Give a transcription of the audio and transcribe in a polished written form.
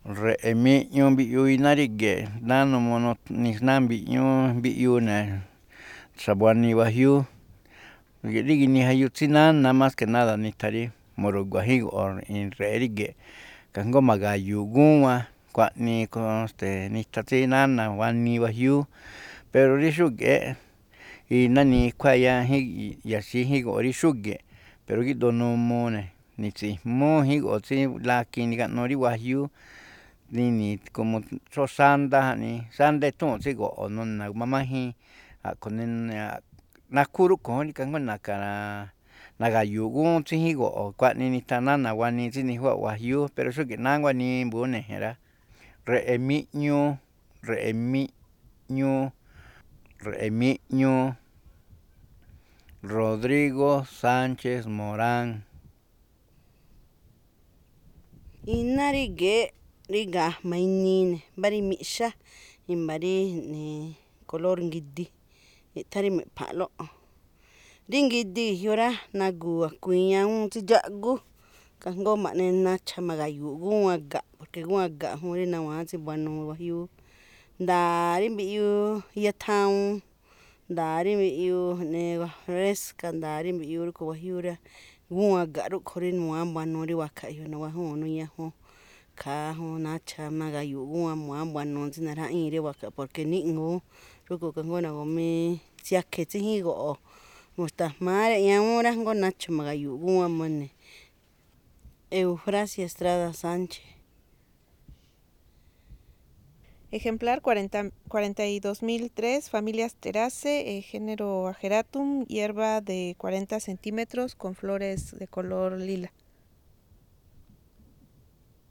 Re'emi'ñu mbi'yuy narigue nano mono nisna mbi'yu ne xabuani bajyu rigini jayutsi tsinana mas que nada nitjari moruga jigo in re'e ríge̱ kajngó maga̱yu gúan kuaꞌnii nitja tsinana bani bajyú pero rí xúge̱ꞌ inani kjuaꞌya yaxi jígo̱ꞌ rí xúge̱ꞌ pero gíꞌdoo n ne̱ nitsi̱jmú jígo̱ꞌ tsilakin nika'nu rí wajyú nini como xóo xanda jaꞌni xanda ethúu̱n tsígo̱ꞌo̱ nagu̱mamájín a̱ꞌkhuo̱ nakhu rúꞌkhuo̱n kajngó naga̱yu̱ gúún tsí jígo̱ꞌ kuaꞌnii nitja nána guanii tsínijúa̱ꞌ wajiú pero xúge̱ꞌ nánguá nimbu̱ ne̱ rá. Reꞌemiꞌñu, Rodrigo Sánchez Morán. Iná ríge̱ꞌ rí ga̱jma̱ inii ne̱ mbá rí miꞌxá i̱mba̱ rí color ngidi iꞌthán rí me̱ꞌpha̱nꞌlóꞌ rí ngidi ge̱jyoꞌ rá nagu̱u̱ a̱kui̱in ñawúun tsí dxáꞌgú kajngó ma̱ꞌne nacha̱ ma̱ga̱yu̱u̱ꞌ gúwan ga̱ꞌ porque gúwan ga̱ꞌ juun rí nawa̱án tsí buanuu wajiúú nda̱a̱ rí mbiꞌyuu iya thawuun nda̱a̱ rí mbiꞌyuu fresca nda̱a̱ rí mbiꞌyuu rúꞌkhuo̱ wajiúú rá gúwan ga̱ꞌ rúꞌkhuo̱ rí mu̱wáán buanuu rí wakaꞌ e̱yo̱o̱ nawajúu̱n nuñajun khaa jun nacha̱ maga̱yu̱u̱ꞌ gúwan mu̱wáán buanuu tsí naráꞌíi̱n rí wakaꞌ porque níꞌngu̱ún rúꞌkhuo̱ kajngó nagu̱mii tsiakhe̱ tsí jígo̱ꞌo̱ mu̱xta̱jmáá reꞌ ñawúún rá jngó nacha̱ ma̱ga̱yu̱u̱ꞌ gúwan muene̱. Eufrasia Estrada Sánchez. Ejemplar 42.003, familia Asteraceae, género Ageratum, hierba de 40 centímetros con flores de color lila.